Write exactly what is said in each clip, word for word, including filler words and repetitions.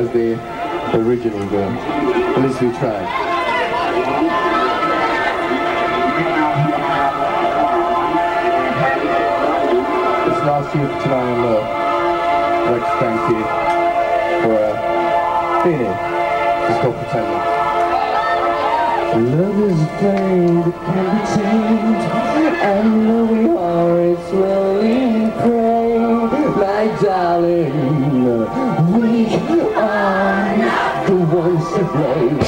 as the original, but at least we tried. It's last year for tonight on Love. I'd like to thank you for uh, being here. It's called Pretending. Love is a flame that can be tamed, and though we are it slowly prey. My darling, we are the ones to blame.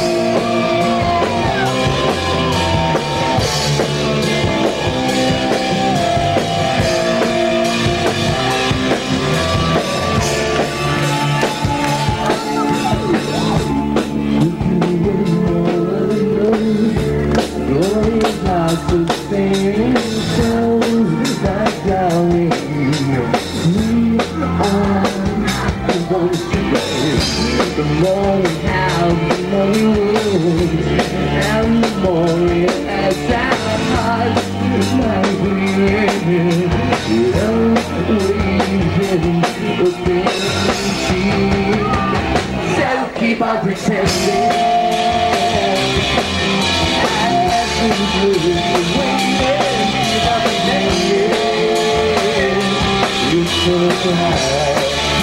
The more we have, the more we lose, and the more we as our hearts might be. You don't believe in within so keep on pretending. I've been waiting, keep on pretending. You're so high.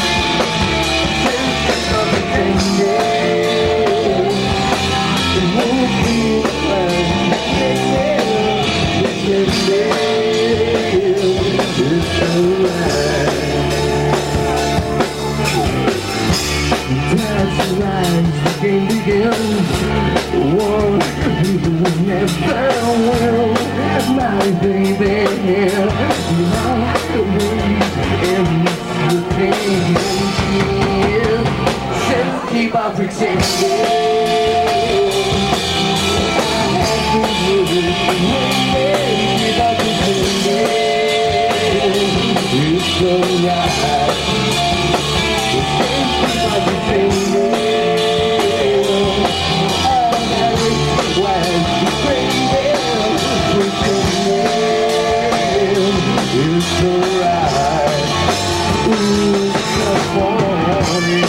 My baby, you know the wind in the pain. So keep on pretending. Keep on pretending. You're so right. Keep on pretending. It's alright. Ooh, California.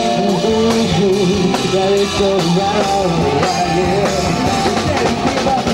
That it's so right, yeah.